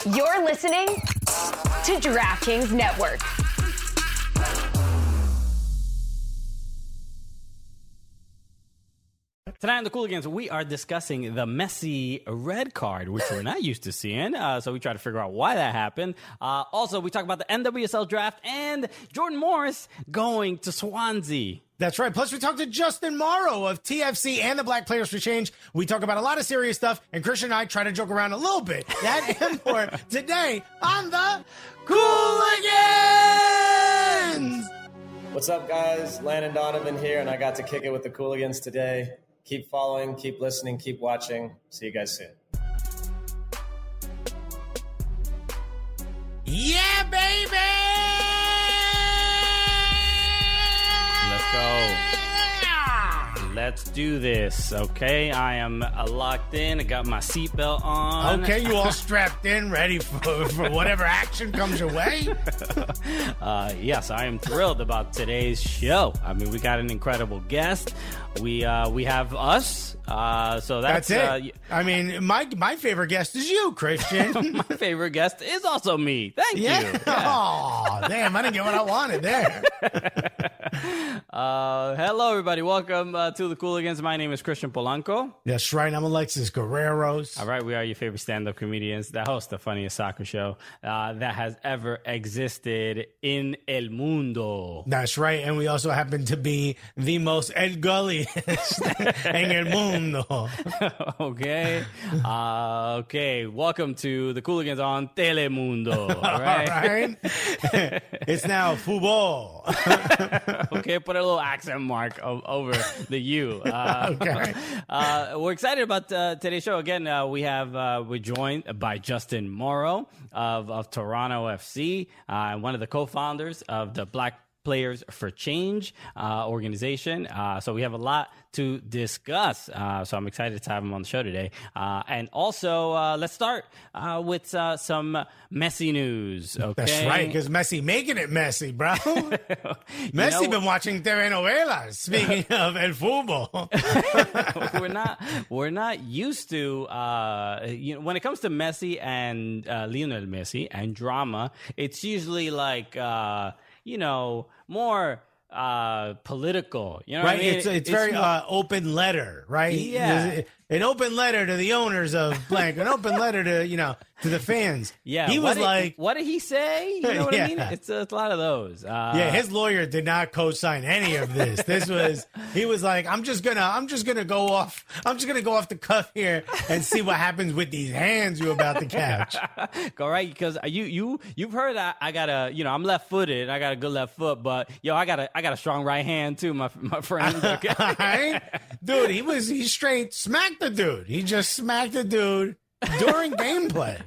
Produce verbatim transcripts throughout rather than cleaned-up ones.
You're listening to DraftKings Network. Tonight on the Cooligans, we are discussing the Messi red card, which we're not used to seeing. Uh, so we try to figure out why that happened. Uh, also, we talk about the N W S L draft and Jordan Morris going to Swansea. That's right. Plus, we talked to Justin Morrow of T F C and the Black Players for Change. We talk about a lot of serious stuff, and Christian and I try to joke around a little bit. That and more today on the Cooligans! What's up, guys? Landon Donovan here, and I got to kick it with the Cooligans today. Keep following, keep listening, keep watching. See you guys soon. Yeah, baby! Let's go. Let's do this, okay? I am uh, locked in. I got my seatbelt on. Okay, you all strapped in, ready for, for whatever action comes your way? uh, yes, I am thrilled about today's show. I mean, we got an incredible guest. We uh, we have us, uh, so that's, that's it. Uh, I mean, my my favorite guest is you, Christian. My favorite guest is also me. Thank yeah. you. Yeah. Oh, damn, I didn't get what I wanted there. uh, hello, everybody. Welcome uh, to the Cooligans. My name is Christian Polanco. That's right. I'm Alexis Guerreros. All right, we are your favorite stand-up comedians that host the funniest soccer show uh, that has ever existed in el mundo. That's right, and we also happen to be the most El Gully en el mundo. Okay. Uh, okay. Welcome to the Cooligans on Telemundo. All right. All right. It's now football. Okay. Put a little accent mark o- over the U. Uh, okay. Uh, we're excited about uh, today's show. Again, uh, we have uh, we're joined by Justin Morrow of, of Toronto F C, uh, one of the co-founders of the Black Players for Change uh, organization. Uh, so we have a lot to discuss. Uh, so I'm excited to have him on the show today. Uh, and also, uh, let's start uh, with uh, some Messi news. Okay? That's right, because Messi making it messy, bro. Messi know, been watching telenovelas. Speaking of el fútbol, we're not we're not used to uh, you know, when it comes to Messi and uh, Lionel Messi and drama. It's usually like uh, you know more uh political, you know right? what I mean? It's it's, it's very more, uh, open letter, right? Yeah, an open letter to the owners of blank, an open letter to you know to the fans. Yeah, he what was did, like, what did he say? You know what yeah. I mean? It's a, it's a lot of those. Uh, yeah, his lawyer did not co-sign any of this. This was he was like, I'm just gonna, I'm just gonna go off, I'm just gonna go off the cuff here and see what happens with these hands you're about to catch. Go right, because you you you've heard I, I got a you know I'm left-footed. I got a good left foot, but yo, I got a I got a strong right hand too, my my friend. Okay? Right? Dude, he was he straight smacked the dude. He just smacked the dude during gameplay.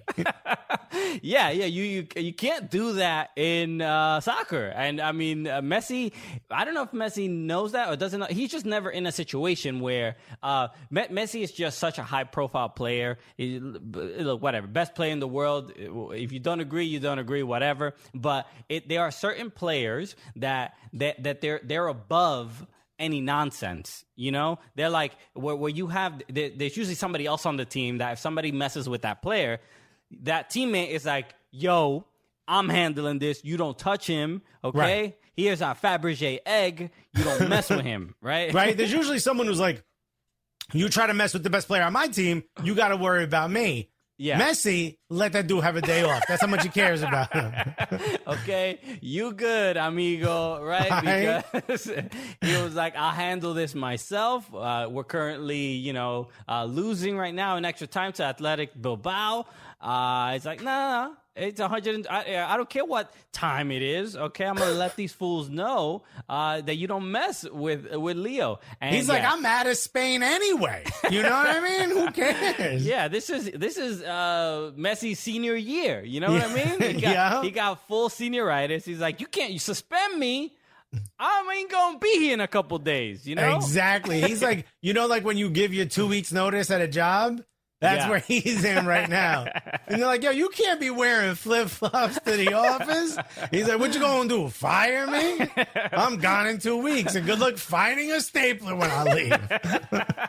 yeah, yeah, you, you you can't do that in uh, soccer. And I mean, uh, Messi, I don't know if Messi knows that or doesn't know. He's just never in a situation where uh, Me- Messi is just such a high profile player. He, look, whatever, best player in the world. If you don't agree, you don't agree, whatever. But it, there are certain players that that that they're they're above any nonsense, you know? They're like, where, where you have, there, there's usually somebody else on the team that if somebody messes with that player, that teammate is like, yo, I'm handling this. You don't touch him, okay? Right. Here's our Fabergé egg. You don't mess with him, right? Right? There's usually someone who's like, you try to mess with the best player on my team, you got to worry about me. Yeah. Messi, let that dude have a day off. That's how much he cares about him. Okay, you good, amigo, right? Because he was like, I'll handle this myself. Uh, we're currently, you know, uh, losing right now in extra time to Athletic Bilbao. Uh, it's like, no, no, no. It's a hundred. I, I don't care what time it is. Okay, I'm gonna let these fools know uh, that you don't mess with with Leo. And he's yeah. like, I'm mad at Spain anyway. You know what I mean? Who cares? Yeah, this is this is uh, Messi's senior year. You know what I mean? He got, yeah. he got full senioritis. He's like, you can't, you suspend me. I ain't gonna be here in a couple days. You know exactly. He's like, you know, like when you give your two weeks notice at a job. That's yeah. where he's in right now. And they're like, yo, you can't be wearing flip-flops to the office. He's like, what you gonna do, fire me? I'm gone in two weeks, and good luck finding a stapler when I leave.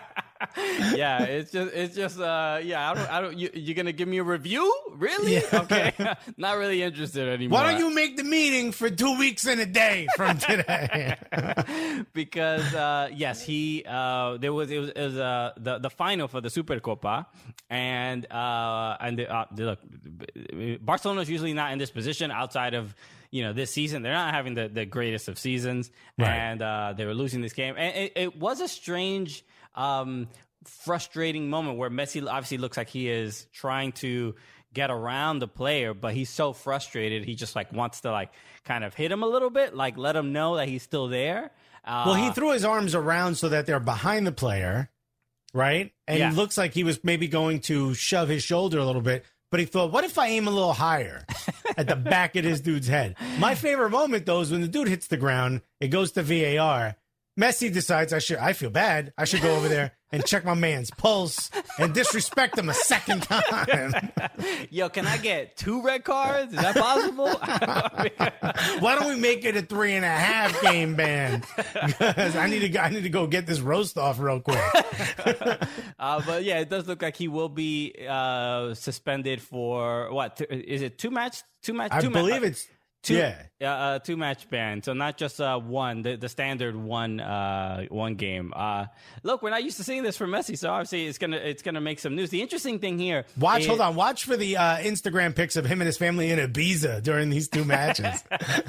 Yeah, it's just, it's just, uh, yeah. I don't, I don't. You, you're gonna give me a review, really? Yeah. Okay, not really interested anymore. Why don't you make the meeting for two weeks and a day from today? Because uh, yes, he uh, there was it was, it was uh, the the final for the Supercopa, and uh, and the, uh, the, look, Barcelona's usually not in this position outside of, you know, this season. They're not having the, the greatest of seasons, right. and uh, they were losing this game, and it, it was a strange, um, frustrating moment where Messi obviously looks like he is trying to get around the player, but he's so frustrated he just like wants to like kind of hit him a little bit, like let him know that he's still there. Uh, Well, he threw his arms around so that they're behind the player, right? And Yeah. it looks like he was maybe going to shove his shoulder a little bit, but he thought, what if I aim a little higher at the back of this dude's head? My favorite moment, though, is when the dude hits the ground, it goes to V A R. Messi decides I should, I feel bad. I should go over there and check my man's pulse and disrespect him a second time. Yo, can I get two red cards? Is that possible? Why don't we make it a three and a half game ban? Because I need to, go- I need to go get this roast off real quick. uh, but yeah, it does look like he will be uh, suspended for what? Th- is it two match? Two match? I two ma- believe it's two, yeah. uh, uh, two match ban. So not just uh, one, the, the standard one, uh, one game. Uh, look, we're not used to seeing this from Messi, so obviously it's gonna it's gonna make some news. The interesting thing here, Watch, is, hold on. Watch for the uh, Instagram pics of him and his family in Ibiza during these two matches.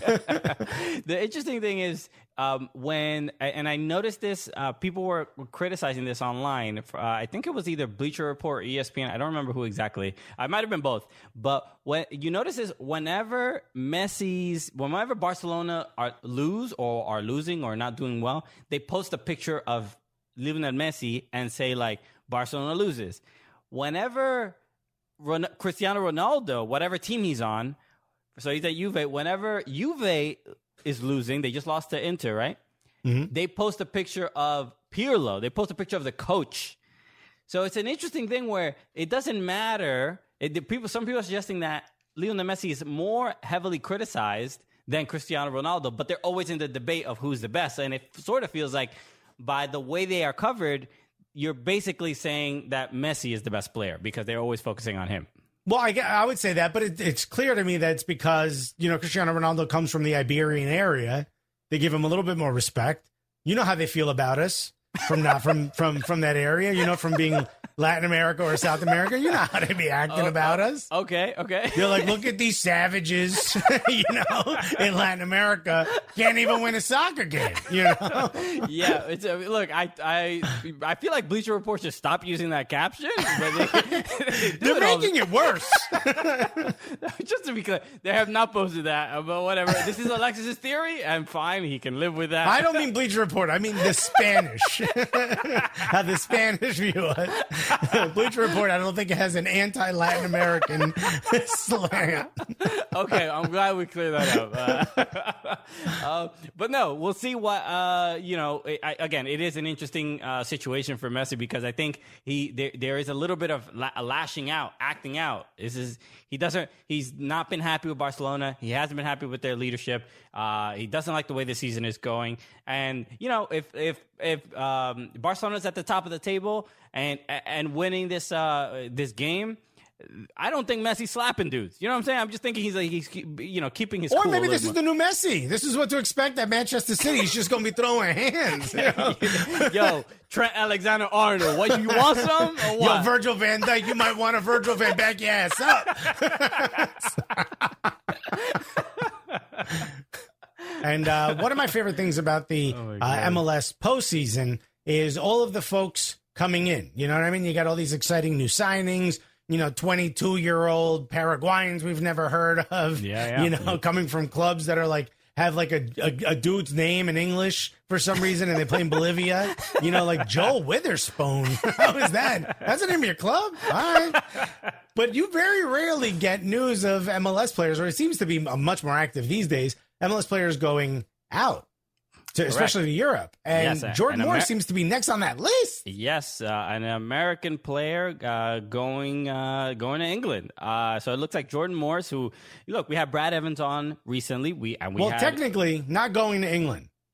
The interesting thing is um, when, and I noticed this, uh, people were criticizing this online. Uh, I think it was either Bleacher Report or E S P N. I don't remember who exactly. I might have been both. But when you notice is whenever Messi's, whenever Barcelona are lose or are losing or not doing well, they post a picture of Lionel Messi and say like Barcelona loses. Whenever Ron- Cristiano Ronaldo, whatever team he's on, so he's at Juve. Whenever Juve is losing, they just lost to Inter, right? Mm-hmm. They post a picture of Pirlo. They post a picture of the coach. So it's an interesting thing where it doesn't matter. It, the people, some people are suggesting that Lionel Messi is more heavily criticized than Cristiano Ronaldo, but they're always in the debate of who's the best. And it sort of feels like by the way they are covered, you're basically saying that Messi is the best player because they're always focusing on him. Well, I, I would say that, but it, it's clear to me that it's because, you know, Cristiano Ronaldo comes from the Iberian area. They give him a little bit more respect. You know how they feel about us from not from from from that area, you know, from being Latin America or South America. You know how they be acting oh, about oh, us. Okay, okay. You're like, look at these savages, you know, in Latin America, can't even win a soccer game, you know? Yeah, it's a, look, I I I feel like Bleacher Report should stop using that caption. But they, they They're making it worse. Just to be clear, they have not posted that, but whatever. This is Alexis's theory, and fine, he can live with that. I don't mean Bleacher Report. I mean the Spanish. How the Spanish view it. Bleacher Report, I don't think it has an anti-Latin American slant. Okay, I'm glad we cleared that up. Uh, uh, but no, we'll see what, uh, you know, I, again, it is an interesting uh, situation for Messi because I think he there, there is a little bit of la- lashing out, acting out. This is, he doesn't, he's not been happy with Barcelona. He hasn't been happy with their leadership. Uh, he doesn't like the way the season is going. And, you know, if, if, if um, Barcelona's at the top of the table and, and winning this, uh, this game, I don't think Messi's slapping dudes. You know what I'm saying? I'm just thinking he's like he's you know keeping his or cool maybe a this little is the new Messi. This is what to expect at Manchester City. He's just going to be throwing hands. You know? Yo, Trent Alexander-Arnold, what you want some or what? Yo, Virgil van Dijk, you might want a Virgil van back your ass up. And uh, one of my favorite things about the Oh uh, M L S postseason is all of the folks coming in. You know what I mean? You got all these exciting new signings. You know, twenty-two-year-old Paraguayans we've never heard of. Yeah, yeah. You know, coming from clubs that are like have like a, a, a dude's name in English for some reason, and they play in Bolivia. You know, like Joel Witherspoon. How is that? That's the name of your club? All right. But you very rarely get news of M L S players, or it seems to be much more active these days, M L S players going out. To, especially to Europe. And Yes, Jordan and Moore Amer- seems to be next on that list. Yes, uh, an American player uh, going uh, going to England. Uh, so it looks like Jordan Morris, who look, we had Brad Evans on recently. We and we Well, had, technically, not going to England.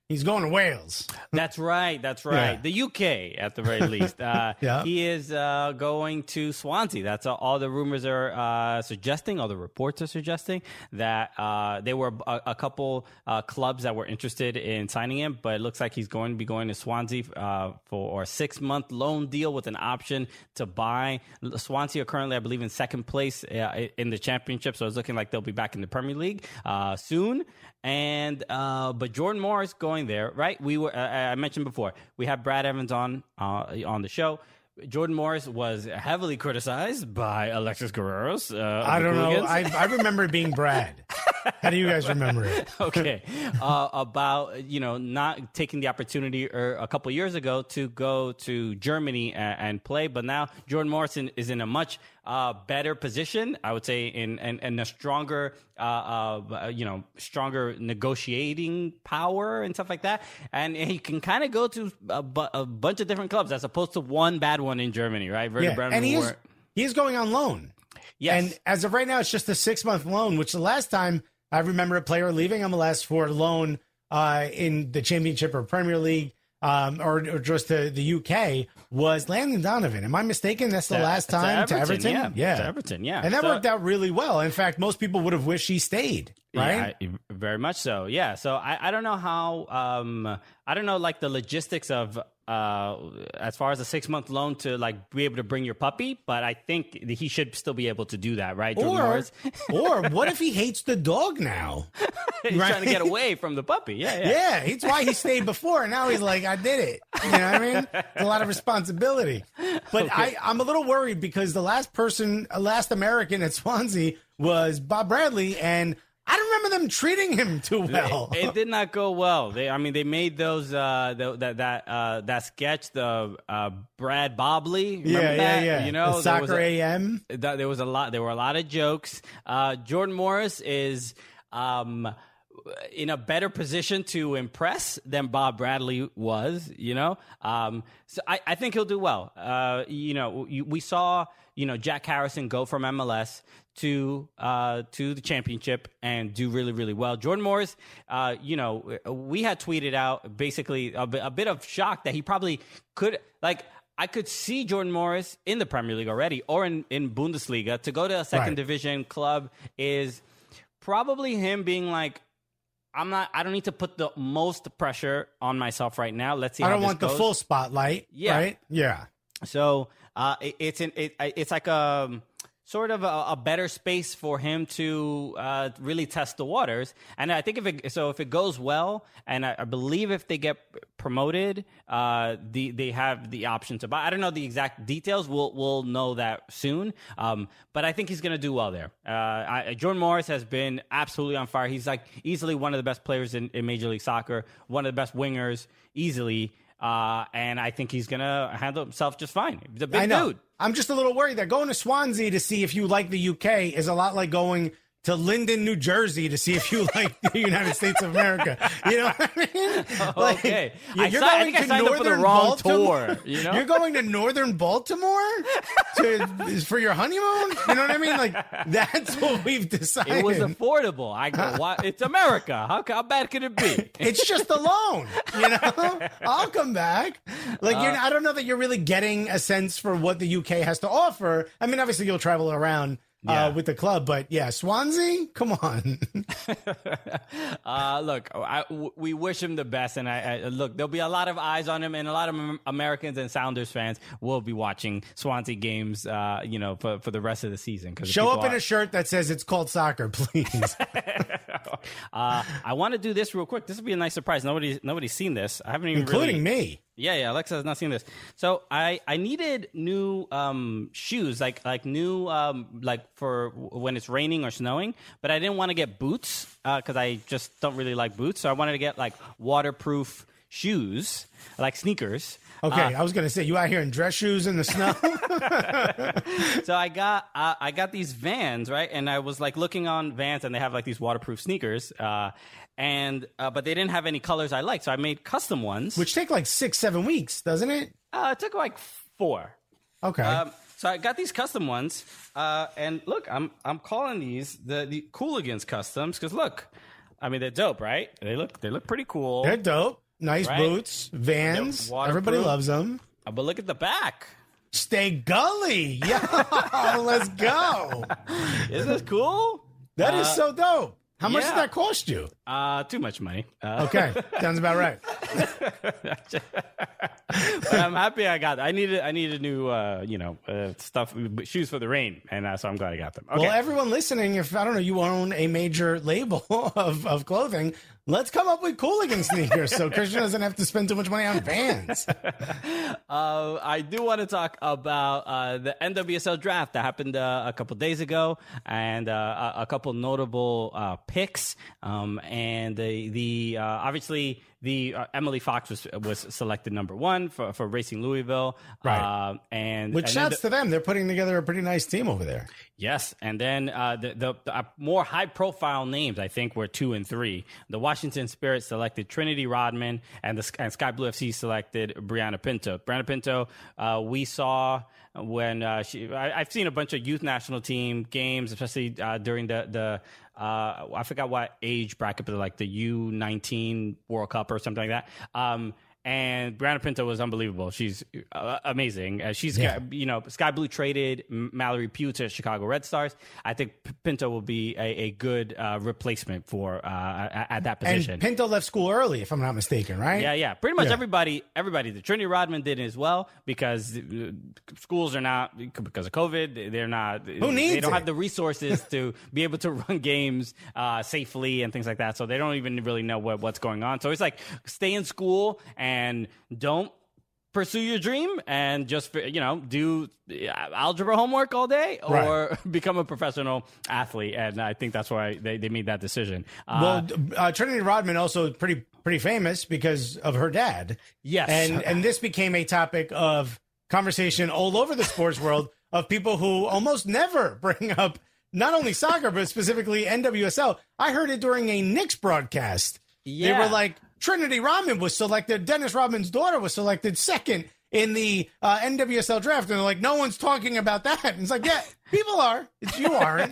He's going to Wales. That's right. That's right. Yeah. The U K, at the very least. Uh, Yeah. He is uh, going to Swansea. That's all, all the rumors are uh, suggesting, all the reports are suggesting, that uh, there were a, a couple uh, clubs that were interested in signing him, but it looks like he's going to be going to Swansea uh, for a six-month loan deal with an option to buy. Swansea are currently, I believe, in second place uh, in the championship, so it's looking like they'll be back in the Premier League uh, soon. And uh, but Jordan Morris going there, right? We were uh, I mentioned before, we had Brad Evans on uh, on the show. Jordan Morris was heavily criticized by Alexis Guerreros. Uh, I don't know. Hooligans. I, I remember it being Brad. How do you guys remember it? Okay, uh, about you know not taking the opportunity or a couple years ago to go to Germany and, and play, but now Jordan Morrison is in a much uh, better position, I would say, in in, in a stronger, uh, uh, you know, stronger negotiating power and stuff like that, and he can kind of go to a, bu- a bunch of different clubs as opposed to one bad one in Germany, right? Werder Yeah, Bremen and he is, were- he is going on loan. Yes. And as of right now, it's just a six-month loan, which the last time I remember a player leaving M L S for loan uh, in the Championship or Premier League um, or, or just the, the U K was Landon Donovan. Am I mistaken? That's the To- last to time to Everton, Everton? yeah. To Everton, yeah. And that So- worked out really well. In fact, most people would have wished he stayed, right? Yeah, I- very much so. Yeah. So I, I don't know how, um, I don't know like the logistics of, uh, as far as a six month loan to like be able to bring your puppy, but I think that he should still be able to do that, right? Jordan Or, Morris? or what if he hates the dog now? He's right. trying to get away from the puppy. Yeah. Yeah. Yeah, it's why he stayed before. And now he's like, I did it. You know what I mean? It's a lot of responsibility. But I, I'm a little worried because the last person, uh, last American at Swansea was Bob Bradley. And I don't remember them treating him too well. It, it did not go well. They, I mean, they made those uh, the, that that uh, that sketch, the uh, Brad Bobley. Remember yeah, that? yeah, yeah. You know, the there was Soccer a- A M. Th- there was a lot. There were a lot of jokes. Uh, Jordan Morris is um, in a better position to impress than Bob Bradley was. You know, um, so I, I think he'll do well. Uh, you know, you, we saw you know Jack Harrison go from M L S to uh, to the championship and do really, really well. Jordan Morris, uh, you know, we had tweeted out basically a, bit- a bit of shock that he probably could like. I could see Jordan Morris in the Premier League already or in, in Bundesliga. To go to a second Right. division club is probably him being like, I'm not, I don't need to put the most pressure on myself right now. Let's see I how don't this want the goes. full spotlight. Yeah. Right? Yeah. So uh, it, it's an, it, it's like a sort of a, a better space for him to uh, really test the waters. And I think if it so if it goes well, and I, I believe if they get promoted, uh, the they have the option to buy. I don't know the exact details. We'll we'll know that soon. Um, but I think he's going to do well there. Uh, I, Jordan Morris has been absolutely on fire. He's like easily one of the best players in, in Major League Soccer, one of the best wingers, easily. Uh, and I think he's going to handle himself just fine. He's a big I know. dude. I'm just a little worried that going to Swansea to see if you like the U K is a lot like going to Linden, New Jersey to see if you like the United States of America. You know what I mean? Like, Okay. you- I You're si- I going think I to signed up for the northern wrong Baltimore. tour, you know? You're going to northern Baltimore to for your honeymoon? You know what I mean? Like, that's what we've decided. It was affordable. I go, why? It's America. How, how bad could it be? It's just a loan, you know. I'll come back. Like you're, I don't know that you're really getting a sense for what the U K has to offer. I mean, obviously you'll travel around uh, Yeah. with the club, but yeah, Swansea, come on. Uh, look, I, w- we wish him the best, and I, I look. There'll be a lot of eyes on him, and a lot of Am- Americans and Sounders fans will be watching Swansea games. Uh, you know, for, for the rest of the season. Cause Show people up in are- a shirt that says it's called soccer, please. uh, I want to do this real quick. This would be a nice surprise. Nobody, nobody's seen this. I haven't even Including really, me. Yeah, yeah. Alexa has not seen this. So I, I needed new um, shoes, like like new um, like for when it's raining or snowing. But I didn't want to get boots because I just don't really like boots. So I wanted to get like waterproof shoes, like sneakers. Okay, Uh, I was gonna say you out here in dress shoes in the snow. So I got uh, I got these Vans, right? And I was like looking on Vans, and they have like these waterproof sneakers. Uh, and uh, but they didn't have any colors I liked, so I made custom ones. Which take like six, seven weeks, doesn't it? uh, it took like four. Okay. Um, so I got these custom ones, uh, and look, I'm I'm calling these the the Cooligans customs because look, I mean, they're dope, right? They look they look pretty cool. They're dope. Nice right? boots, Vans. Everybody loves them. Uh, but look at the back. Stay gully. Yeah, let's go. Isn't this cool? That uh, is so dope. How much yeah. did that cost you? Uh, too much money. Uh, Okay, sounds about right. But I'm happy I got. I needed. I needed new, uh, you know, uh, stuff, shoes for the rain, and uh, so I'm glad I got them. Okay. Well, everyone listening, if I don't know, you own a major label of, of clothing, let's come up with Cooligan sneakers so Christian doesn't have to spend too much money on Vans. uh, I do want to talk about uh, the N W S L draft that happened uh, a couple days ago, and uh, a, a couple notable uh, picks. Um, and the the uh, obviously. The uh, Emily Fox was was selected number one for, for Racing Louisville, right? Uh, and which and shouts the, to them. They're putting together a pretty nice team over there. Yes, and then uh, the the, the uh, more high profile names I think were two and three. The Washington Spirit selected Trinity Rodman, and the and Sky Blue F C selected Brianna Pinto. Brianna Pinto, uh, we saw. When uh, she, I, I've seen a bunch of youth national team games, especially uh, during the the uh, I forgot what age bracket, but like the U nineteen World Cup or something like that. Um, and Brianna Pinto was unbelievable. She's uh, amazing. Uh, she's yeah. got, you know, Sky Blue traded Mallory Pugh to Chicago Red Stars. I think Pinto will be a, a good uh, replacement for uh, at, at that position. And Pinto left school early, if I'm not mistaken, right? Yeah, yeah. Pretty much yeah. everybody, everybody. The Trinity Rodman did as well because uh, schools are not, because of COVID, they're not. Who needs They don't it? have the resources to be able to run games uh, safely and things like that. So they don't even really know what, what's going on. So it's like stay in school and don't pursue your dream and just, you know, do algebra homework all day or right. become a professional athlete. And I think that's why they, they made that decision. Well, Uh, uh, Trinity Rodman also pretty pretty famous because of her dad. Yes. And and this became a topic of conversation all over the sports world of people who almost never bring up not only soccer, but specifically N W S L. I heard it during a Knicks broadcast. Yeah. They were like, Trinity Rodman was selected. Dennis Rodman's daughter was selected second in the uh, N W S L draft. And they're like, no one's talking about that. And it's like, yeah, people are. It's, you aren't.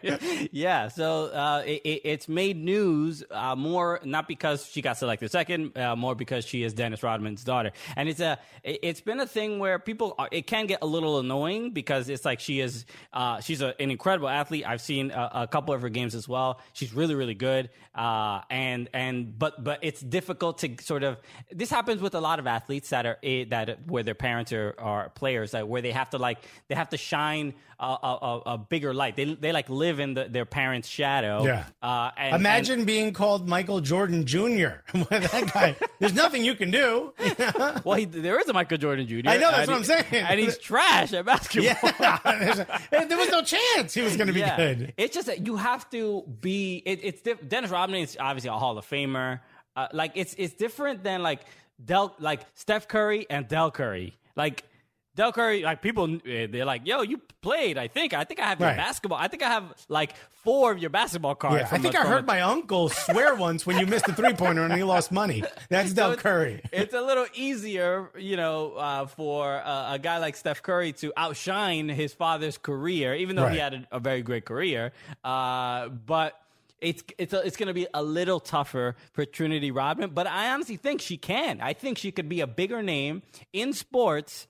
Yeah. So uh, it, it's made news uh, more, not because she got selected second, uh, more because she is Dennis Rodman's daughter. And it's a, it's been a thing where people, are, it can get a little annoying because it's like she is, uh, she's a, an incredible athlete. I've seen a, a couple of her games as well. She's really, really good. Uh, and, and, but, but it's difficult to sort of, this happens with a lot of athletes that are, that where their parents are, are players, that where they have to like, they have to shine a, a, a bigger light. They, they like live in the, their parents' shadow. Yeah. Uh, and, Imagine and, being called Michael Jordan Junior That guy, there's nothing you can do. Well, he, there is a Michael Jordan Junior I know, that's what he, I'm saying. And he's trash at basketball. Yeah. There was no chance he was going to be yeah. good. It's just that you have to be, it, it's diff- Dennis Rodman is obviously a Hall of Famer. Uh, like it's, it's different than like Del, like Steph Curry and Del Curry. Like Del Curry, like people, they're like, "Yo, you played." I think, I think I have your right. basketball. I think I have like four of your basketball cards. Yeah, I think a, I heard a, my uncle swear once when you missed a three pointer and he lost money. That's so Del it's, Curry. It's a little easier, you know, uh, for uh, a guy like Steph Curry to outshine his father's career, even though right. he had a, a very great career. Uh, but It's it's a, it's going to be a little tougher for Trinity Rodman, but I honestly think she can. I think she could be a bigger name in sports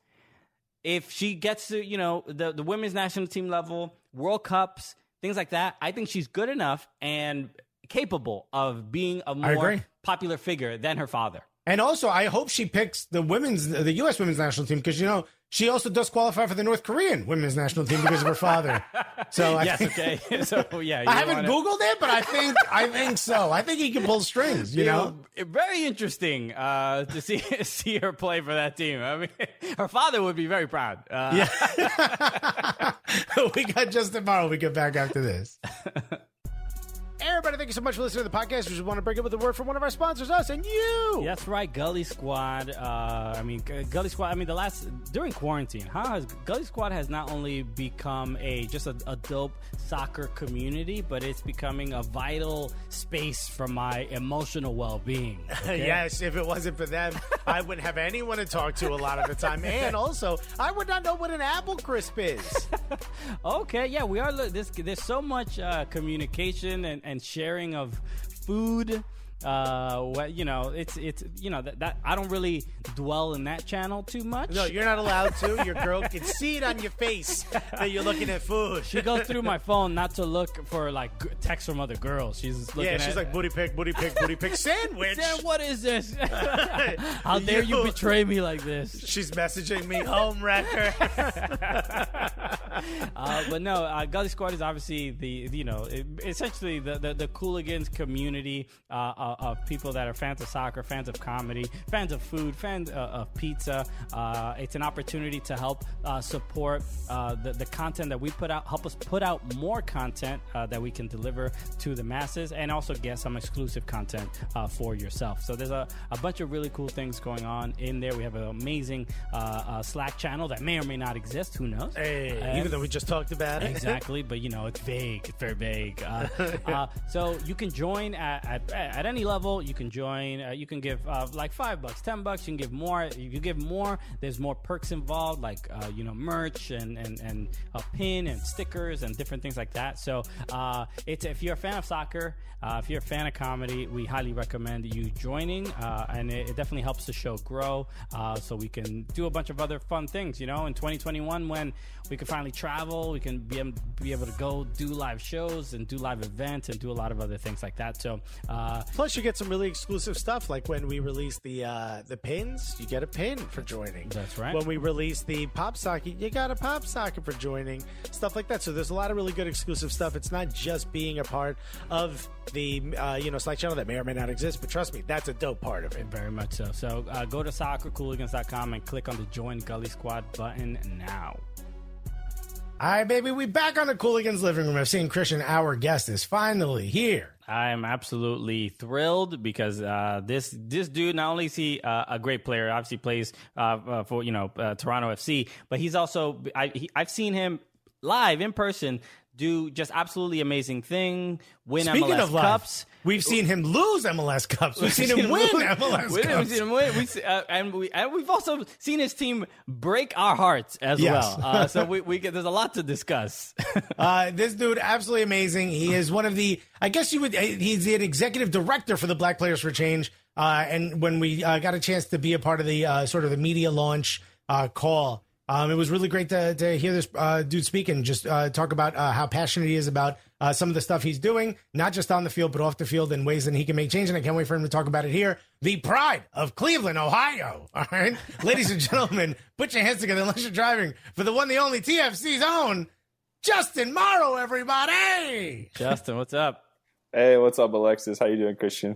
if she gets to, you know, the, the women's national team level, World Cups, things like that. I think she's good enough and capable of being a more popular figure than her father. And also, I hope she picks the women's, the U S women's national team because, you know, she also does qualify for the North Korean women's national team because of her father. So I yes, think, okay. So yeah, I haven't wanna... Googled it, but I think I think so. I think he can pull strings. You, you know, know, very interesting uh, to see see her play for that team. I mean, her father would be very proud. Uh... Yeah. We got just tomorrow. We get back after this. Hey everybody, thank you so much for listening to the podcast. We just want to break up with a word from one of our sponsors, us and you. That's right, Gully Squad. Uh, I mean, Gully Squad. I mean, the last during quarantine, how has Gully Squad has not only become a just a, a dope soccer community, but it's becoming a vital space for my emotional well-being. Okay? Yes, if it wasn't for them, I wouldn't have anyone to talk to a lot of the time, and also I would not know what an apple crisp is. Okay, yeah, we are. There's there's so much uh, communication and. and sharing of food. Uh, what you know, it's it's you know that, that I don't really dwell in that channel too much. No, you're not allowed to. Your girl can see it on your face that you're looking at food. She goes through my phone not to look for like g- texts from other girls. She's looking yeah, at, she's like booty pick, booty pick, booty pick sandwich. Sam, what is this? How dare you, you betray me like this? She's messaging me, home wrecker. uh, but no, uh, Gully Squad is obviously the you know it, essentially the the, the Cooligans community. Uh, of people that are fans of soccer, fans of comedy, fans of food, fans uh, of pizza. Uh, it's an opportunity to help uh, support uh, the, the content that we put out, help us put out more content uh, that we can deliver to the masses, and also get some exclusive content uh, for yourself. So there's a, a bunch of really cool things going on in there. We have an amazing uh, uh, Slack channel that may or may not exist. Who knows? Hey, um, even though we just talked about it. Exactly, but you know, it's vague. It's very vague. Uh, uh, so you can join at, at, at any level. You can join. Uh, you can give uh, like five bucks, ten bucks. You can give more. If you give more, there's more perks involved, like uh, you know, merch and and and a pin and stickers and different things like that. So uh, it's if you're a fan of soccer, uh, if you're a fan of comedy, we highly recommend you joining. Uh, and it, it definitely helps the show grow. Uh, so we can do a bunch of other fun things. You know, in twenty twenty-one, when we can finally travel, we can be able, be able to go do live shows and do live events and do a lot of other things like that. So uh, plus, you get some really exclusive stuff, like when we release the uh, the pins, you get a pin for joining. That's right. When we release the pop socket, you got a pop socket for joining, stuff like that. So there's a lot of really good exclusive stuff. It's not just being a part of the uh, you know Slack channel that may or may not exist, but trust me, that's a dope part of it. Very much so. So uh, go to soccer cooligans dot com and click on the Join Gully Squad button now. All right, baby, we back on the Cooligans living room. I've seen Christian, our guest, is finally here. I'm absolutely thrilled because uh, this this dude, not only is he uh, a great player, obviously plays uh, uh, for you know uh, Toronto F C, but he's also I, he, I've seen him live in person do just absolutely amazing thing, win Speaking M L S of life, Cups. We've seen him lose M L S Cups. We've, we've seen, seen him win lose. M L S we, Cups. We've seen him win. We, uh, and, we, and we've also seen his team break our hearts as yes. well. Uh, so we, we get, there's a lot to discuss. uh, this dude, absolutely amazing. He is one of the, I guess you would, he's the executive director for the Black Players for Change. Uh, and when we uh, got a chance to be a part of the uh, sort of the media launch uh, call, Um, it was really great to, to hear this uh, dude speak and just uh, talk about uh, how passionate he is about uh, some of the stuff he's doing, not just on the field, but off the field in ways that he can make change. And I can't wait for him to talk about it here. The pride of Cleveland, Ohio. All right. Ladies and gentlemen, put your hands together unless you're driving for the one, the only T F C's own, Justin Morrow, everybody. Justin, what's up? Hey, what's up, Alexis? How you doing, Christian?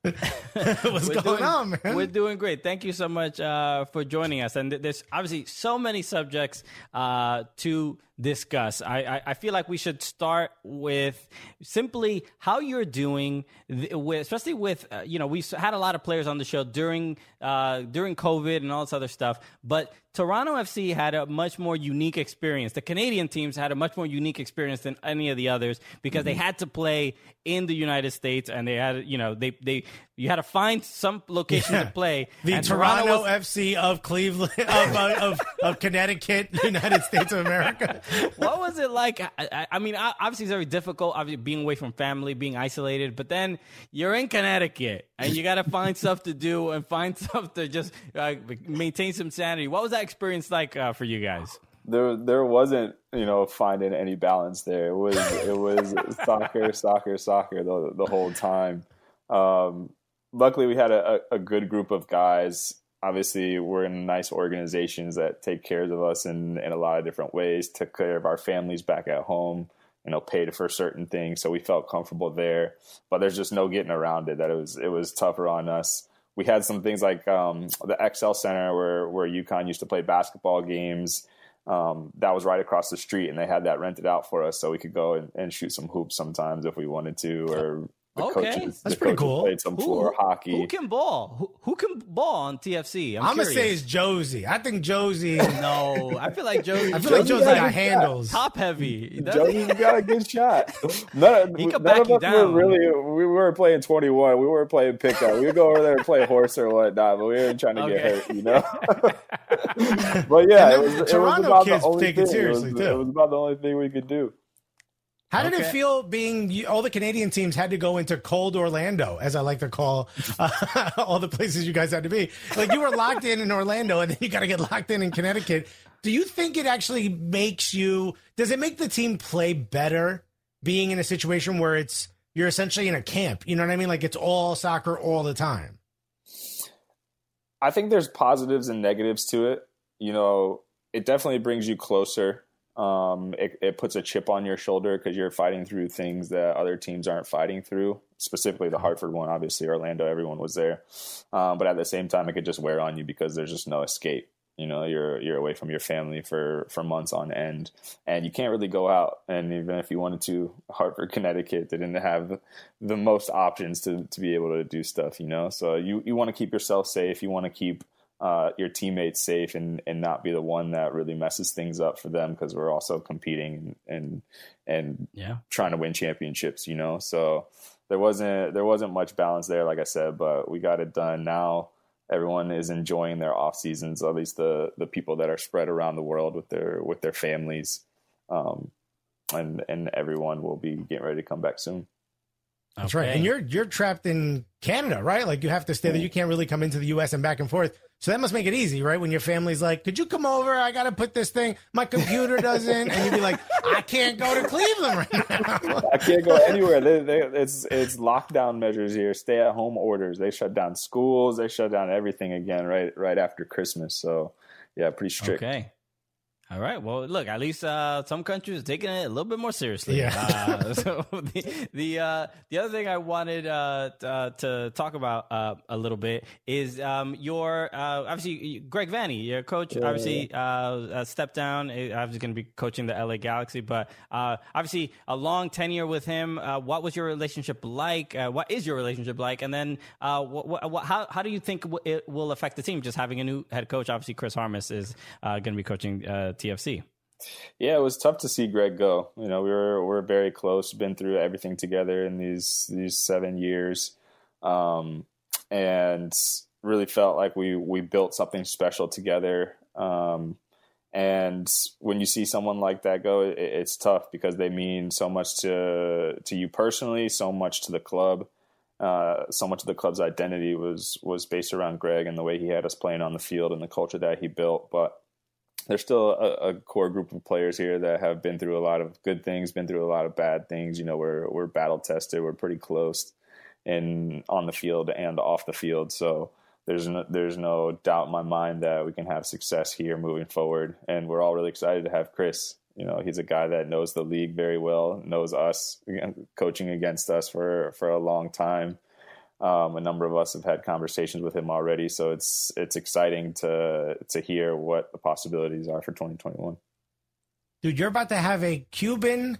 What's we're going doing, on, man? We're doing great. Thank you so much uh, for joining us. And th- there's obviously so many subjects uh, to discuss. I, I, I feel like we should start with simply how you're doing, th- with, especially with, uh, you know, we've had a lot of players on the show during uh, during COVID and all this other stuff, but Toronto F C had a much more unique experience. The Canadian teams had a much more unique experience than any of the others because mm-hmm. they had to play in the United States and they had, you know, they, they you had to find some location yeah. to play. The and Toronto, Toronto was, F C of Cleveland, of, uh, of, of Connecticut, United States of America. What was it like? I, I mean, obviously it's very difficult, obviously being away from family, being isolated, but then you're in Connecticut and you got to find stuff to do and find stuff to just uh, maintain some sanity. What was that experience like uh, for you guys? There, there wasn't, you know, finding any balance there. It was, it was soccer, soccer, soccer the the whole time. Um, luckily, we had a, a good group of guys. Obviously, we're in nice organizations that take care of us in, in a lot of different ways, took care of our families back at home, you know, paid for certain things. So we felt comfortable there, but there's just no getting around it. That it was, it was tougher on us. We had some things like um, the X L Center where, where UConn used to play basketball games. Um, that was right across the street, and they had that rented out for us so we could go and, and shoot some hoops sometimes if we wanted to, or the okay. coaches, That's the pretty coaches cool. played some Who, floor hockey. Who can ball? Who, who can ball on T F C? I'm, I'm going to curious. say it's Josie. I think Josie. No, I feel like Josie. I feel like Josie got got a handles. top heavy. Joey's got a good shot. None, He could none back of you us down. were really. We weren't playing twenty-one. We weren't playing pickup. We would go over there and play horse or whatnot, but we weren't trying to Okay. get hurt, you know. But yeah, it was, it was Toronto about kids the only take it thing. seriously, it was, too. It was about the only thing we could do. How did Okay. it feel being all the Canadian teams had to go into cold Orlando, as I like to call uh, all the places you guys had to be? Like you were locked in in Orlando, and then you got to get locked in in Connecticut. Do you think it actually makes you? Does it make the team play better being in a situation where it's you're essentially in a camp? You know what I mean? Like it's all soccer all the time. I think there's positives and negatives to it. You know, it definitely brings you closer. Um, it, it puts a chip on your shoulder because you're fighting through things that other teams aren't fighting through, specifically the Hartford one. Obviously, Orlando, everyone was there. Um, but at the same time, it could just wear on you because there's just no escape. You know, you're you're away from your family for, for months on end, and you can't really go out. And even if you wanted to, Hartford, Connecticut, they didn't have the most options to, to be able to do stuff, you know. So you, you want to keep yourself safe. You want to keep uh, your teammates safe and, and not be the one that really messes things up for them because we're also competing and and, and Yeah. trying to win championships, you know. So there wasn't there wasn't much balance there, like I said, but we got it done. Now everyone is enjoying their off seasons, at least the the people that are spread around the world with their with their families, um, and and everyone will be getting ready to come back soon. That's right. And you're you're trapped in Canada, right? Like you have to stay there. You can't really come into the U S and back and forth. So that must make it easy, right? When your family's like, could you come over? I got to put this thing. My computer doesn't. And you'd be like, I can't go to Cleveland right now. I can't go anywhere. They, they, it's it's lockdown measures here, stay at home orders. They shut down schools. They shut down everything again right right after Christmas. So yeah, pretty strict. Okay. All right. Well, look, at least uh, some countries are taking it a little bit more seriously. Yeah. Uh, so the the, uh, the other thing I wanted uh, t- uh, to talk about uh, a little bit is um, your uh, obviously Greg Vanny, your coach, Yeah, obviously uh, uh, stepped down. Obviously going to be coaching the L A Galaxy, but uh, obviously a long tenure with him. Uh, what was your relationship like? Uh, what is your relationship like? And then uh, what, what, what, how how do you think it will affect the team? Just having a new head coach. Obviously, Chris Harmis is uh, going to be coaching Uh, T F C. Yeah, it was tough to see Greg go. You know, we were we're very close, been through everything together in these these seven years, um, and really felt like we we built something special together. Um, and when you see someone like that go, it, it's tough because they mean so much to to you personally, so much to the club. Uh, so much of the club's identity was was based around Greg and the way he had us playing on the field and the culture that he built, but there's still a, a core group of players here that have been through a lot of good things, been through a lot of bad things. You know, we're we're battle tested. We're pretty close in on the field and off the field. So there's no, there's no doubt in my mind that we can have success here moving forward. And we're all really excited to have Chris. You know, he's a guy that knows the league very well, knows us, coaching against us for, for a long time. Um, a number of us have had conversations with him already, so it's it's exciting to to hear what the possibilities are for twenty twenty-one. Dude, you're about to have a Cuban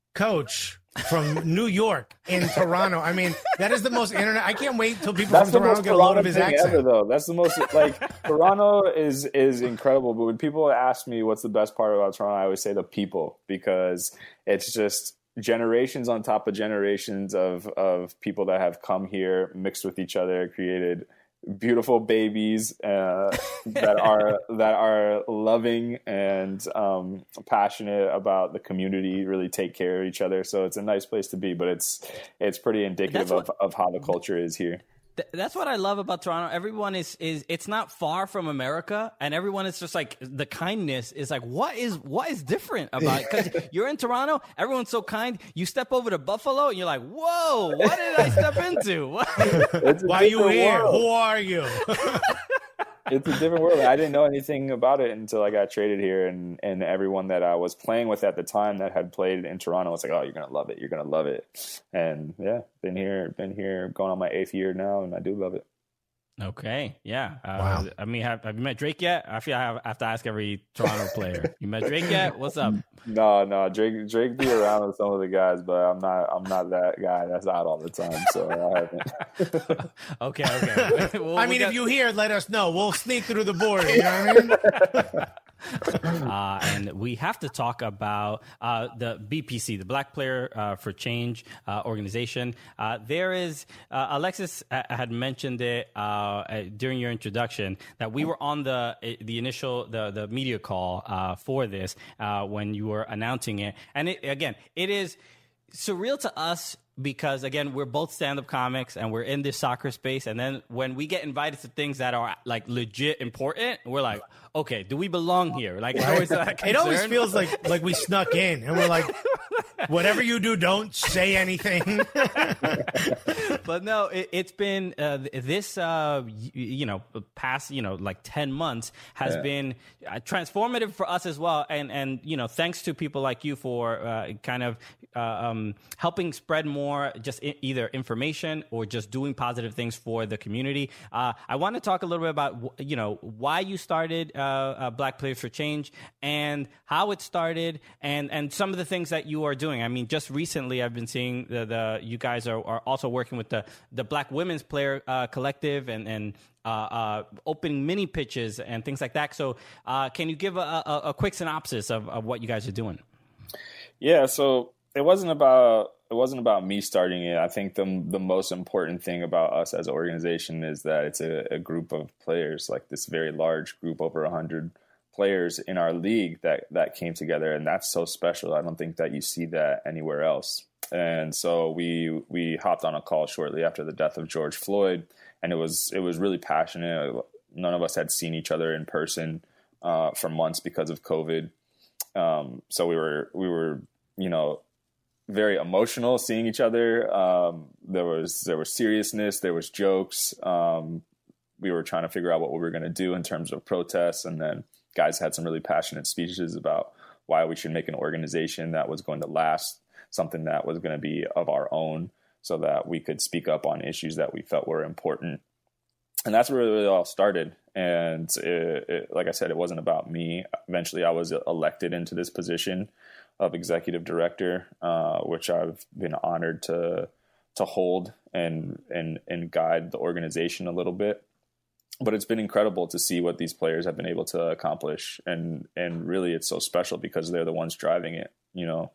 coach from New York in Toronto. I mean, that is the most internet. I can't wait till people That's from the Toronto most get a load Toronto of his thing accent. ever, though. That's the most like Toronto is is incredible. But when people ask me what's the best part about Toronto, I always say the people, because it's just generations on top of generations of of people that have come here, mixed with each other, created beautiful babies uh, that are that are loving and um, passionate about the community, really take care of each other. So it's a nice place to be, but it's it's pretty indicative That's what- of, of how the culture is here. Th- That's what I love about Toronto. Everyone is is it's not far from America, and everyone is just like the kindness is like what is what is different about it? Because you're in Toronto, everyone's so kind. You step over to Buffalo, and you're like, whoa, what did I step into? What? It's a Why are you different here? world. Who are you? It's a different world. I didn't know anything about it until I got traded here, and, and everyone that I was playing with at the time that had played in Toronto was like, "Oh, you're gonna love it. You're gonna love it." And yeah, been here, been here, going on my eighth year now, and I do love it. Okay, yeah. Uh, Wow. I mean, have, have you met Drake yet? I feel I have, I have to ask every Toronto player. You met Drake yet? What's up? No, no, Drake, Drake be around with some of the guys, but I'm not, I'm not that guy that's out all the time, so I haven't. Okay, okay. We'll- I we'll mean, get- if you hear, let us know. We'll sneak through the border. You know what I mean? uh, and we have to talk about uh, the B P C, the Black Player uh, for Change uh, organization. Uh, there is, uh, Alexis uh, had mentioned it uh, uh, during your introduction that we were on the the initial, the, the media call uh, for this uh, when you were announcing it. And it, again, it is... surreal to us because, again, we're both stand-up comics and we're in this soccer space. And then when we get invited to things that are like legit important, we're like, okay, do we belong here? Like, it's always that It always concern. feels like like we snuck in and we're like, whatever you do, don't say anything. But no, it, it's been uh, this, uh, y- you know, past, you know, like ten months has Yeah. been uh, transformative for us as well. And, and, you know, thanks to people like you for uh, kind of uh, um, helping spread more just I- either information or just doing positive things for the community. Uh, I want to talk a little bit about, you know, why you started uh, uh, Black Players for Change and how it started and, and some of the things that you are doing. I mean, just recently I've been seeing the, the you guys are, are also working with the, the Black Women's Player uh, Collective and, and uh, uh, opening mini pitches and things like that. So uh, can you give a, a, a quick synopsis of, of what you guys are doing? Yeah, so it wasn't about it wasn't about me starting it. I think the the most important thing about us as an organization is that it's a, a group of players, like this very large group, over one hundred players in our league that, that came together. And that's so special. I don't think that you see that anywhere else. And so we we hopped on a call shortly after the death of George Floyd, and it was it was really passionate. None of us had seen each other in person uh, for months because of COVID. Um, so we were we were you know very emotional seeing each other. Um, there was there was seriousness, there was jokes. Um, we were trying to figure out what we were going to do in terms of protests, and then guys had some really passionate speeches about why we should make an organization that was going to last, something that was going to be of our own, so that we could speak up on issues that we felt were important. And that's where it all started. And it, it, like I said, it wasn't about me. Eventually, I was elected into this position of executive director, uh, which I've been honored to to hold and and and guide the organization a little bit. But it's been incredible to see what these players have been able to accomplish, and and really, it's so special because they're the ones driving it. You know,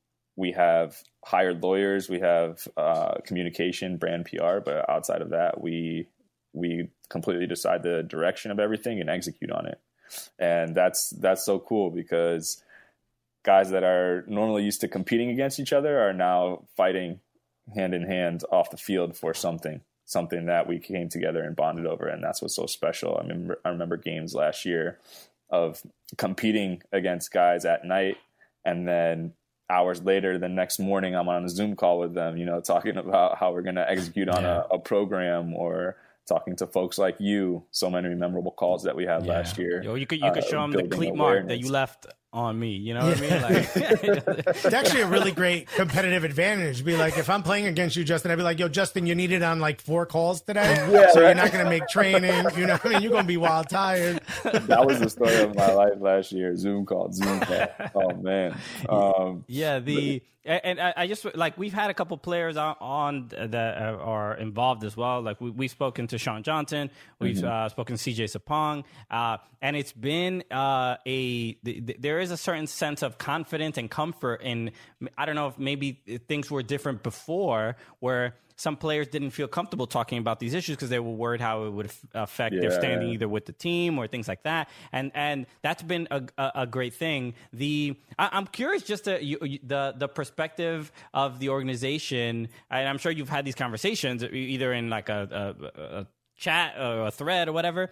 we have hired lawyers, we have uh, communication, brand P R, but outside of that, we we completely decide the direction of everything and execute on it. And that's that's so cool because guys that are normally used to competing against each other are now fighting hand in hand off the field for something, something that we came together and bonded over. And that's what's so special. I remember, I remember games last year of competing against guys at night, and then hours later, the next morning, I'm on a Zoom call with them, you know, talking about how we're going to execute on Yeah. a, a program, or talking to folks like you. So many memorable calls that we had Yeah. last year. Yo, you could you could uh, show them the building cleat mark that awareness. you left on me. You know what I mean? Like, It's actually a really great competitive advantage. Be like, if I'm playing against you, Justin, I'd be like, yo, Justin, you needed on like four calls today. Yeah, so right. you're not going to make training. You know what I mean? You're going to be wild tired. That was the story of my life last year. Zoom call, Zoom call. Oh man. Um, yeah, the and I, I just like we've had a couple players on, on that are involved as well. Like we, we've spoken to Sean Johnson, we've Mm-hmm. uh, spoken to C J Sapong, uh, and it's been uh, a th- th- there is a certain sense of confidence and comfort in. I don't know if maybe things were different before, where some players didn't feel comfortable talking about these issues because they were worried how it would f- affect their Yeah. standing either with the team or things like that. And and that's been a, a, a great thing. The I, I'm curious just to, you, you, the the perspective of the organization, and I'm sure you've had these conversations either in like a, a, a chat or a thread or whatever.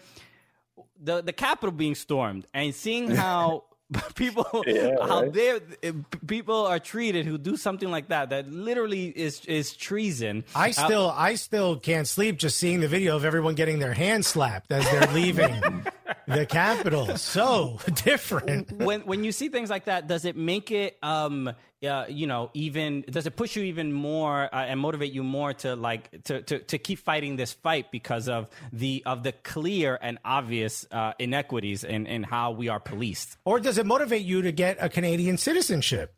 The the Capitol being stormed and seeing how. People, Yeah, how right. they people are treated who do something like that that literally is is treason. I Uh, still, I still can't sleep just seeing the video of everyone getting their hands slapped as they're leaving the Capitol. So different. when when you see things like that, does it make it um uh, you know even does it push you even more uh, and motivate you more to like to, to to keep fighting this fight because of the of the clear and obvious uh, inequities in in how we are policed? Or does it motivate you to get a Canadian citizenship?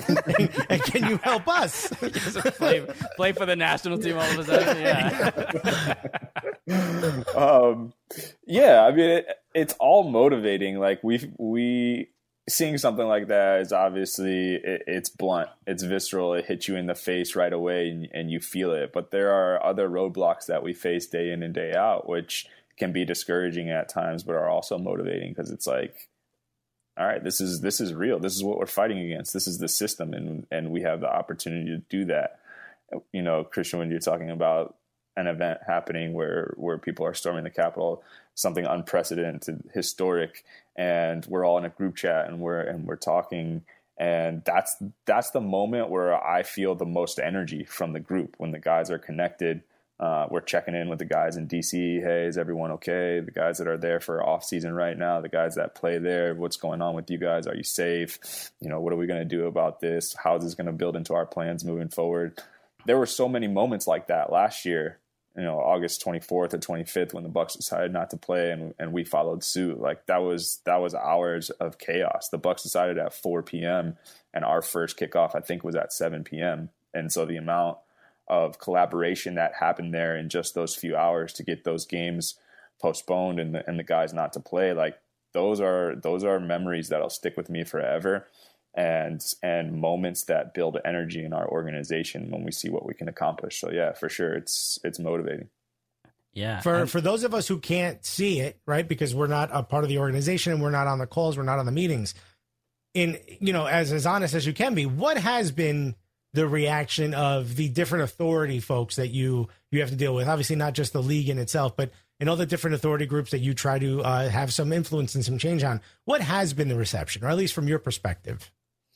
And can you help us? play, play for the national team all of a sudden. Yeah. um, yeah, I mean, it, it's all motivating. Like we we seeing something like that is obviously it, it's blunt, it's visceral, it hits you in the face right away, and, and you feel it. But there are other roadblocks that we face day in and day out, which can be discouraging at times, but are also motivating because it's like all right, this is this is real. This is what we're fighting against. This is the system, and and we have the opportunity to do that. You know, Christian, when you're talking about an event happening where where people are storming the Capitol, something unprecedented, historic, and we're all in a group chat and we're and we're talking, and that's that's the moment where I feel the most energy from the group, when the guys are connected. Uh, we're checking in with the guys in D C. Hey, is everyone okay? The guys that are there for off season right now, the guys that play there, what's going on with you guys? Are you safe? You know, what are we going to do about this? How is this going to build into our plans moving forward? There were so many moments like that last year, you know, August twenty-fourth or twenty-fifth, when the Bucks decided not to play and, and we followed suit. Like that was, that was hours of chaos. The Bucks decided at four p.m. and our first kickoff, I think, was at seven p.m. And so the amount of collaboration that happened there in just those few hours to get those games postponed and the, and the guys not to play, like those are, those are memories that'll stick with me forever. And, and moments that build energy in our organization when we see what we can accomplish. So yeah, for sure. It's, it's motivating. Yeah. For, and- for those of us who can't see it, right, because we're not a part of the organization and we're not on the calls, we're not on the meetings, in, you know, as, as honest as you can be, what has been the reaction of the different authority folks that you you have to deal with? Obviously not just the league in itself, but in all the different authority groups that you try to uh, have some influence and some change on. What has been the reception, or at least from your perspective?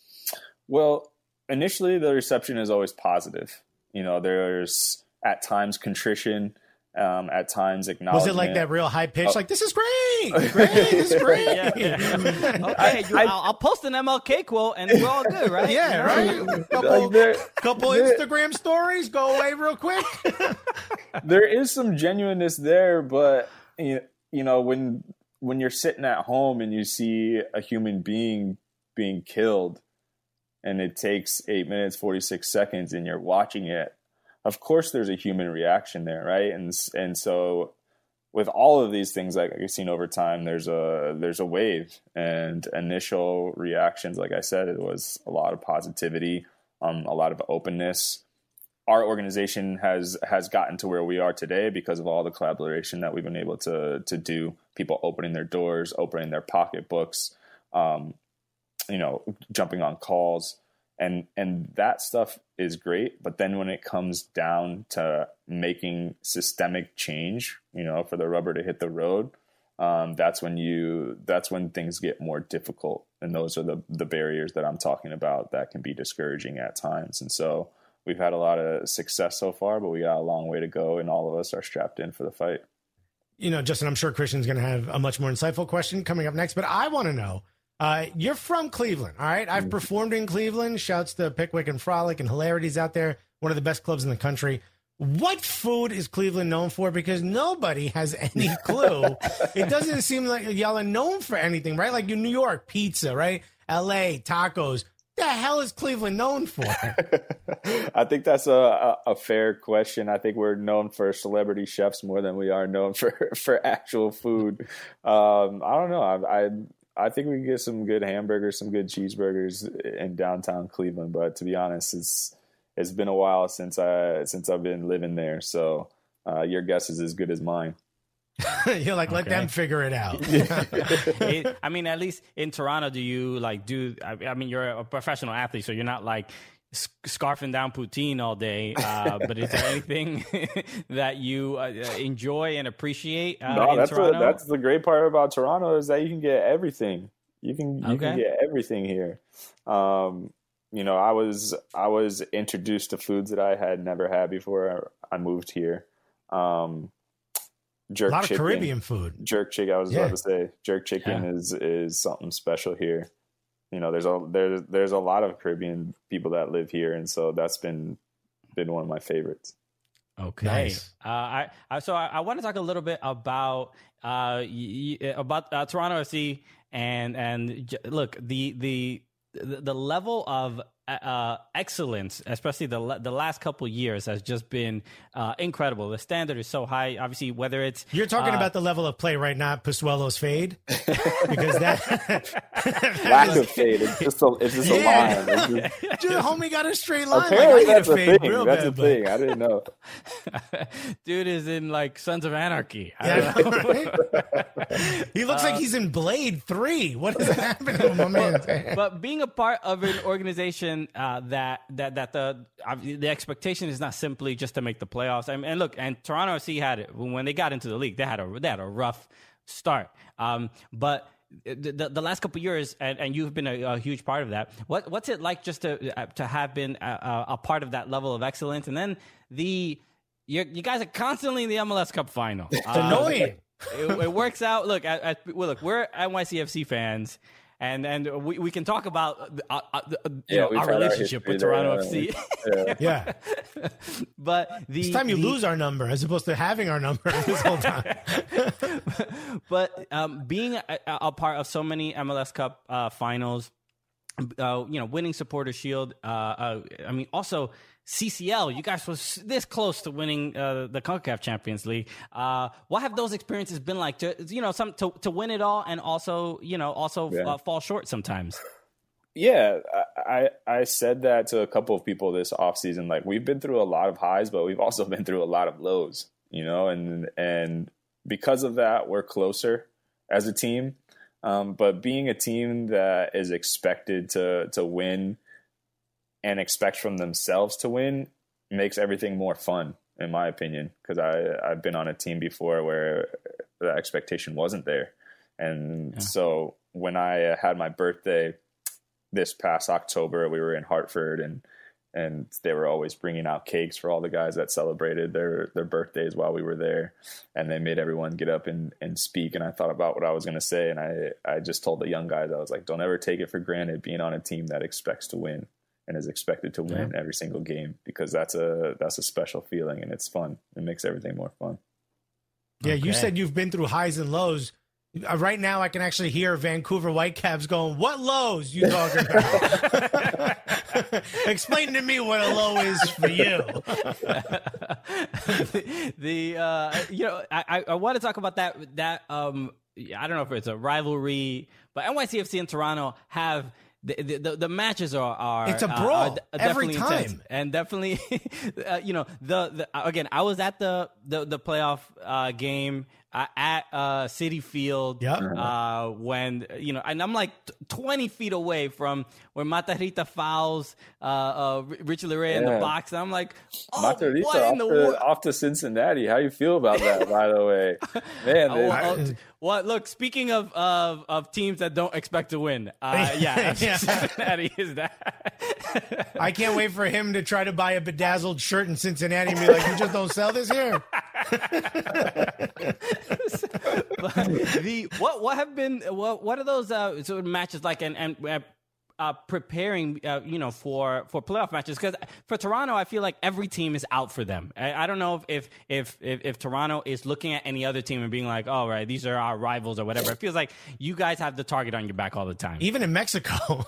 Well, initially the reception is always positive. You know, there's at times contrition, um, at times acknowledgement. Was it like that real high pitch? Oh. Like, this is great, great, this is great. Yeah, yeah. Okay, you, I- I'll, I'll post an M L K quote and we're all good, right? Yeah, right. Couple, Like there, couple there- Instagram stories go away real quick. there is some genuineness there, but you you know, when when you're sitting at home and you see a human being being killed, and it takes eight minutes forty-six seconds, and you're watching it, of course there's a human reaction there, right? And and so with all of these things, like you've seen over time, there's a there's a wave, and initial reactions, like I said, it was a lot of positivity, um, a lot of openness. Our organization has has gotten to where we are today because of all the collaboration that we've been able to to do. People opening their doors, opening their pocketbooks, um, you know, jumping on calls. And and that stuff is great, but then when it comes down to making systemic change, you know, for the rubber to hit the road, um, that's when you that's when things get more difficult, and those are the the barriers that I'm talking about that can be discouraging at times. And so we've had a lot of success so far, but we got a long way to go, and all of us are strapped in for the fight. You know, Justin, I'm sure Christian's going to have a much more insightful question coming up next, but I want to know. Uh, you're from Cleveland, all right? I've performed in Cleveland. Shouts to Pickwick and Frolic and Hilarities out there. One of the best clubs in the country. What food is Cleveland known for? Because nobody has any clue. It doesn't seem like y'all are known for anything, right? Like in New York, pizza, right? L A, tacos. The hell is Cleveland known for? I think that's a, a, a fair question. I think we're known for celebrity chefs more than we are known for, for actual food. Um, I don't know. I, I I think we can get some good hamburgers, some good cheeseburgers in downtown Cleveland. But to be honest, it's it's been a while since I since I've been living there. So uh, your guess is as good as mine. You're like, let Okay. them figure it out. It- I mean, at least in Toronto, do you like do? I, I mean, you're a professional athlete, so you're not like s- scarfing down poutine all day. Uh, but is there anything that you uh, enjoy and appreciate uh, No, in that's the, Toronto? that's the great part about Toronto is that you can get everything. You can you can Okay. get everything here. Um, you know, I was I was introduced to foods that I had never had before I moved here. Um, A jerk lot of chicken. Caribbean food. Jerk chicken. I was Yeah. about to say jerk chicken Yeah. is is something special here. You know, there's a there's there's a lot of Caribbean people that live here, and so that's been been one of my favorites. Okay. Nice. Uh, I, I so I, I want to talk a little bit about uh y- y- about uh, Toronto F C and and j- look the the the the level of uh, excellence, especially the the last couple years, has just been uh, incredible. The standard is so high. Obviously, whether it's you're talking uh, about the level of play, right? Not Pasuelo's fade, because that lack of fade. It's just a, it's just a Yeah. line. It's just- Dude, homie got a straight line. apparently, like, I that's need a a fade thing. real That's bad, a but- thing. I didn't know. dude is in like Sons of Anarchy. I Yeah, don't know. right? He looks like he's in Blade three. What is happening to my man? But being a part of an organization uh, that that that the uh, the expectation is not simply just to make the playoffs. I mean, and look, and Toronto F C had it when they got into the league. They had a they had a rough start, um, but. The, the, the last couple of years, and, and you've been a, a huge part of that. What what's it like just to uh, to have been a, a part of that level of excellence? And then the you you guys are constantly in the M L S Cup final. It's annoying. It, it works out. Look, I, I, well, look, we're N Y C F C fans, and and we, we can talk about uh, uh, you Yeah, know, we've our had our relationship history with there, Toronto yeah. F C. Yeah. Yeah. But the It's time you the- lose our number as opposed to having our number this whole time. but um, being a, a part of so many M L S Cup uh, finals, uh, you know, winning Supporter Shield. Uh, uh, I mean, also C C L. You guys was this close to winning uh, the CONCACAF Champions League. Uh, what have those experiences been like? To you know, some to, to win it all and also you know also Yeah. uh, fall short sometimes. Yeah, I I said that to a couple of people this offseason. Like, we've been through a lot of highs, but we've also been through a lot of lows, you know, and and because of that, we're closer as a team. Um, but being a team that is expected to to win and expects from themselves to win makes everything more fun, in my opinion, because I I've been on a team before where the expectation wasn't there. And Yeah. so when I had my birthday this past October, we were in Hartford, and and they were always bringing out cakes for all the guys that celebrated their their birthdays while we were there, and they made everyone get up and, and speak. And I thought about what I was going to say, and I I just told the young guys, I was like, don't ever take it for granted being on a team that expects to win and is expected to win every single game, because that's a that's a special feeling, and it's fun. It makes everything more fun. Yeah, you Okay. said you've been through highs and lows. Uh, right now, I can actually hear Vancouver Whitecaps going, "What lows you talking about?" Explain to me what a low is for you. the, the uh, you know, I, I, I want to talk about that. That um, I don't know if it's a rivalry, but N Y C F C and Toronto have. The, the, the, the matches are, are It's a uh, brawl are d- every definitely time. intense. And definitely, uh, you know, the, the again, I was at the the, the playoff uh, game uh, at uh, City Field Yep. uh, when you know, and I'm like t- twenty feet away from where Matarrita fouls uh, uh, Richie Leray in the Yeah. box, and I'm like, oh, Matarrita what off, in the to, world? off to Cincinnati. How you feel about that, by the way? Man, Oh, they- well, oh, well, look, speaking of, of of teams that don't expect to win, uh, yeah, Yeah. Cincinnati is that. I can't wait for him to try to buy a bedazzled shirt in Cincinnati and be like, "You just don't sell this here." But the what what have been what what are those uh, sort of matches like and and uh, uh, preparing uh, you know for for playoff matches? Because for Toronto, I feel like every team is out for them. I, I don't know if if, if if Toronto is looking at any other team and being like, "Oh, right, these are our rivals" or whatever. It feels like you guys have the target on your back all the time. Even in Mexico.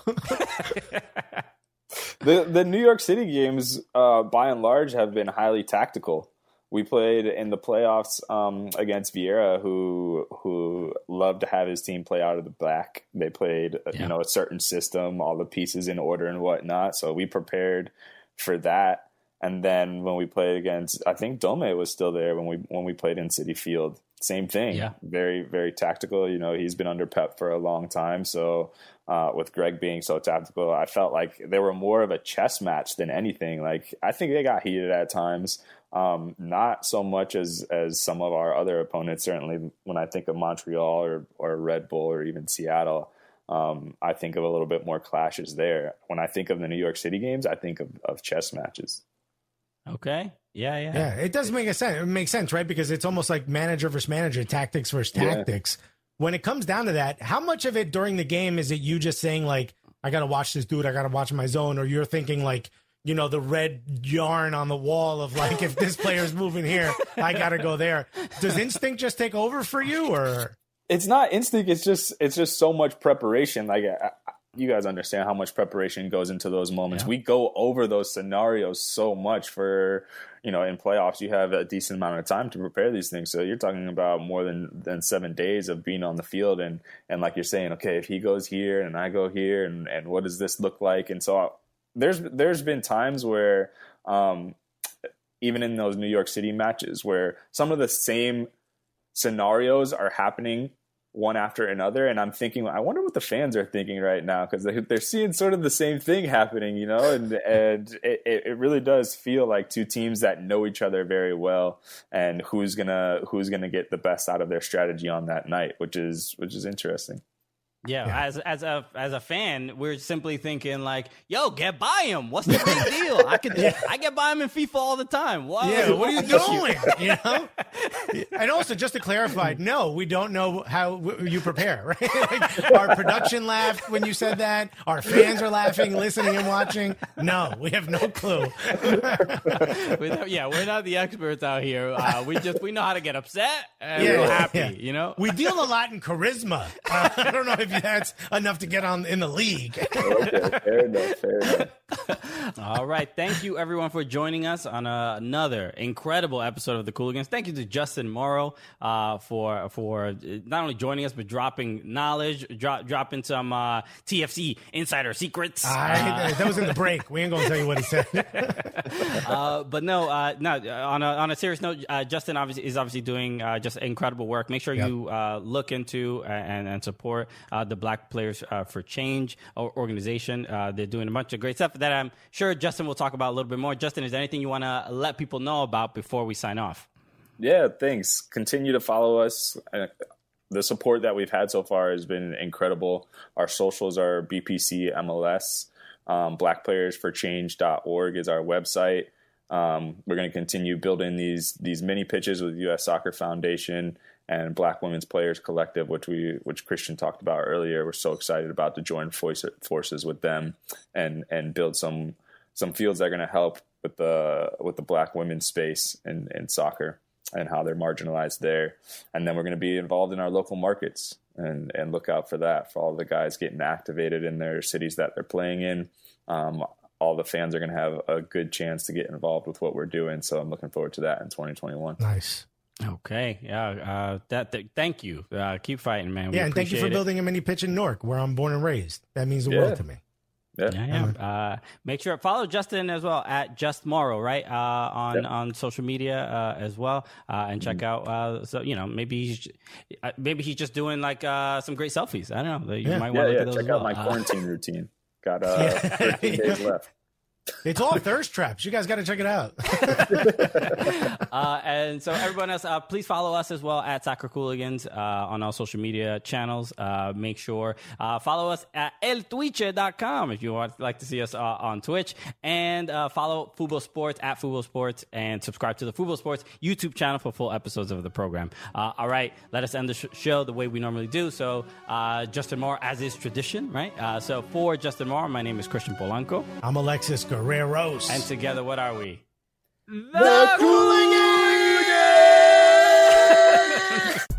The the New York City games, uh, by and large, have been highly tactical. We played in the playoffs um, against Vieira, who who loved to have his team play out of the back. They played, Yeah. you know, a certain system, all the pieces in order and whatnot. So we prepared for that. And then when we played against, I think Dome was still there when we when we played in City Field. Same thing. Yeah. Very, very tactical. You know, he's been under Pep for a long time. So uh, with Greg being so tactical, I felt like they were more of a chess match than anything. Like, I think they got heated at times. Um, not so much as, as some of our other opponents. Certainly when I think of Montreal or, or Red Bull or even Seattle, um, I think of a little bit more clashes there. When I think of the New York City games, I think of, of chess matches. Okay. Yeah, yeah. Yeah, it does make a sense. It makes sense, right? Because it's almost like manager versus manager, tactics versus Yeah. tactics. When it comes down to that, how much of it during the game is it you just saying like, I got to watch this dude, I got to watch my zone, or you're thinking like, you know, the red yarn on the wall of like, if this player's moving here, I got to go there. Does instinct just take over for you, or? It's not instinct. It's just it's just so much preparation. Like I, you guys understand how much preparation goes into those moments. Yeah. We go over those scenarios so much for, you know, in playoffs, you have a decent amount of time to prepare these things. So you're talking about more than, than seven days of being on the field. And, and like you're saying, okay, if he goes here and I go here and, and what does this look like? And so there's, there's been times where, um, even in those New York City matches where some of the same scenarios are happening one after another, and I'm thinking, I wonder what the fans are thinking right now, because they, they're seeing sort of the same thing happening, you know, and and it, it really does feel like two teams that know each other very well, and who's gonna who's gonna get the best out of their strategy on that night, which is which is interesting. Yeah, yeah, as as a as a fan, we're simply thinking like, "Yo, get by him. What's the big deal? I could yeah. I get by him in FIFA all the time. What? Yeah, what are you doing? You know." And also, just to clarify, no, we don't know how w- you prepare. Right? Like, our production laughed when you said that. Our fans are laughing, listening, and watching. No, we have no clue. we don't, yeah, we're not the experts out here. Uh, we just we know how to get upset and yeah, we're happy. Yeah. You know, we deal a lot in charisma. Uh, I don't know if that's enough to get on in the league. Okay, fair enough, fair enough. All right. Thank you, everyone, for joining us on uh, another incredible episode of the Cooligans. Thank you to Justin Morrow uh, for for not only joining us, but dropping knowledge, drop, dropping some uh, T F C insider secrets. I, uh, that was in the break. We ain't going to tell you what he said. uh, but no, uh, no. On a, on a serious note, uh, Justin obviously is obviously doing uh, just incredible work. Make sure yep. you uh, look into and, and support uh, the Black Players uh, for Change organization. Uh, they're doing a bunch of great stuff that I'm sure Justin will talk about a little bit more. Justin, is there anything you want to let people know about before we sign off? Yeah, thanks. Continue to follow us. Uh, the support that we've had so far has been incredible. Our socials are B P C M L S. Um, black players for change dot org is our website. Um, we're going to continue building these these mini pitches with U S Soccer Foundation and Black Women's Players Collective, which we which Christian talked about earlier. We're so excited about to join forces with them and and build some some fields that are going to help with the with the Black women's space in, in soccer and how they're marginalized there. And then we're going to be involved in our local markets and and look out for that, for all the guys getting activated in their cities that they're playing in. Um, all the fans are going to have a good chance to get involved with what we're doing. So I'm looking forward to that in twenty twenty-one. Nice. Okay. Yeah. Uh, that, that. Thank you. Uh, keep fighting, man. We yeah, and thank you for it. building a mini pitch in Newark, where I'm born and raised. That means the yeah. world to me. Yeah. yeah, yeah. Uh, make sure follow Justin as well at Just Morrow, right? Uh, on yep. on social media uh, as well, uh, and check mm-hmm. out. Uh, so you know, maybe he's uh, maybe he's just doing like uh, some great selfies. I don't know. You yeah. might yeah, want to yeah. look at those Check as out well. my uh, quarantine routine. Got uh, thirteen days left. It's all thirst traps. You guys got to check it out. uh, and so everyone else, uh, please follow us as well at Soccer Cooligans uh, on all social media channels. Uh, make sure uh, follow us at el twitche dot com if you want like to see us uh, on Twitch, and uh, follow Fubo Sports at Fubo Sports, and subscribe to the Fubo Sports YouTube channel for full episodes of the program. Uh, all right, let us end the sh- show the way we normally do. So uh, Justin Moore, as is tradition, right? Uh, so for Justin Moore, my name is Christian Polanco. I'm Alexis Guerreros. And together, what are we? The Cooligans!